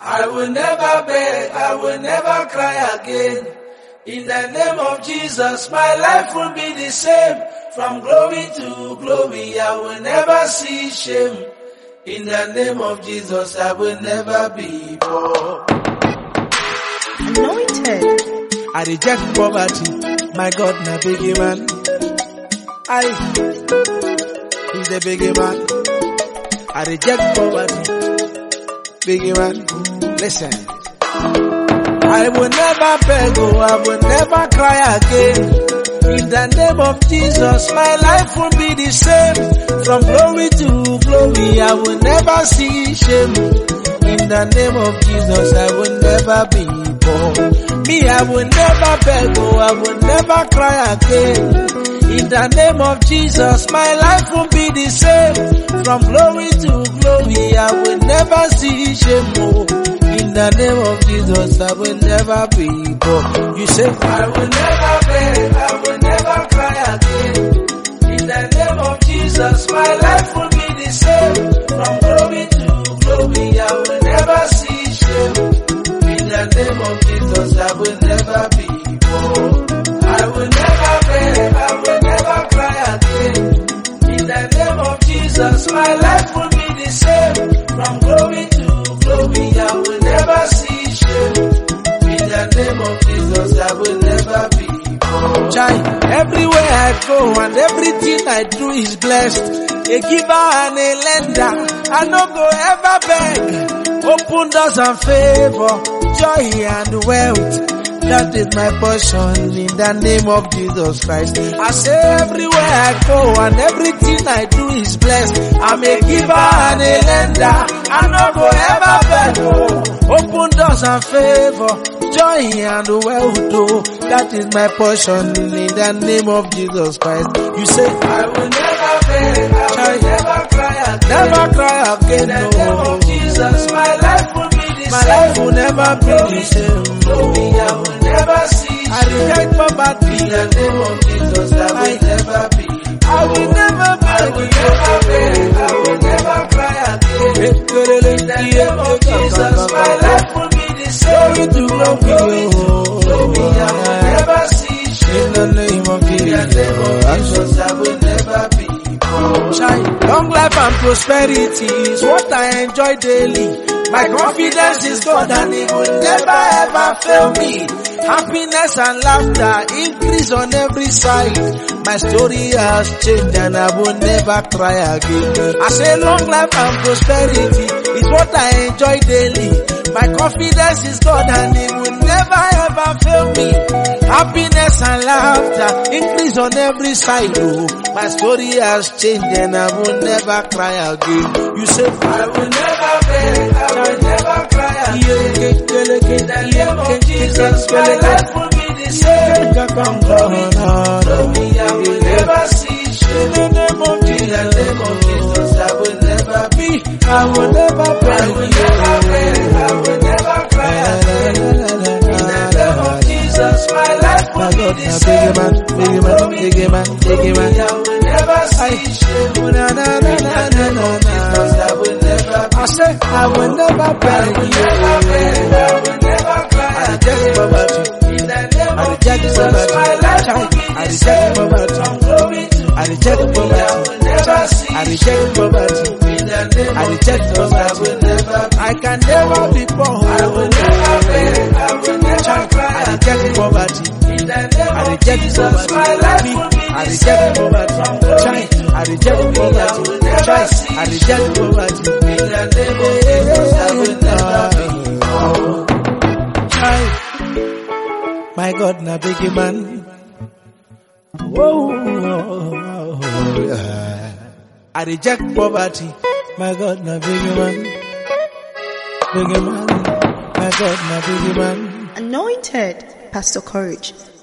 I will never beg, I will never cry again. In the name of Jesus, my life will be the same. From glory to glory, I will never see shame. In the name of Jesus, I will never be poor. Anointed. I reject poverty, my God, na biggie man. He's the biggie man. I reject poverty, biggie man. Listen. I will never beg, oh, I will never cry again. In the name of Jesus, my life will be the same. From glory to glory, I will never see shame. In the name of Jesus, I will never be poor. Me, I will never beg, oh, I will never cry again. In the name of Jesus, my life will be the same. From glory to glory, I will never see shame. Oh. In the name of Jesus, I will never be poor. You say, I will never beg, I will never cry again. In the name of Jesus, my life will be the same. From glory to glory, I will never see shame. In the name of Jesus, I will never be poor. I will never beg, I will never cry again. In the name of Jesus, my life will be the same. From glory to glory, I will never see shame. In the name of Jesus, I will never be poor. Child, everywhere I go and everything I do is blessed. A giver and a lender, I no go ever beg. Open doors and favor, joy and wealth. That is my portion in the name of Jesus Christ. I say everywhere I go and everything I do is blessed. I'm a giver and a lender. I no go ever beg. Open doors and favor, joy and wealth. Oh, that is my portion in the name of Jesus Christ. You say I will never beg, I will never cry again. Never cry again. In the name of Jesus, my life will be the same. My life will never be the same. I will never see. I reject poverty. In the name of Jesus, I will never be. I will never beg. I will never beg. I will never cry again. In the name of Jesus, my life will be the same. Glory to glory, I will never see shame. In the name of Jesus, I will never be. Long life and prosperity is what I enjoy daily. My confidence is God and He will never ever fail me. Happiness and laughter increase on every side. My story has changed and I will never cry again. I say long life and prosperity is what I enjoy daily. My confidence is God and He will never ever fail me. Happiness and laughter increase on every side. Oh, my story has changed and I will never cry again. You say I will never beg, I will never cry again. In the name of Jesus, my life will be the same. I will never see shame. In the name of Jesus, I will never be. I will never beg, I will never beg, I will never cry again. In the name of Jesus, my life will be the same. Biggie man. I will never see shame. In the name of Jesus, I will never be. I say I will never beg, I will never beg, I will never cry. I reject poverty. In the name of Jesus, my life will be the same. From glory to glory, I will never see. I reject poverty. In the name of Jesus, I will never be. I can never be poor. I will never beg, I will never cry. I reject poverty. In the name of Jesus, my life will be the same. From glory to glory, I will never see. I reject poverty. In the name of Jesus, I will never be. My God, na biggie man. Whoa. I reject poverty. My God, na biggie man. Biggie man. My God, na biggie man. Anointed. Pastor Courage.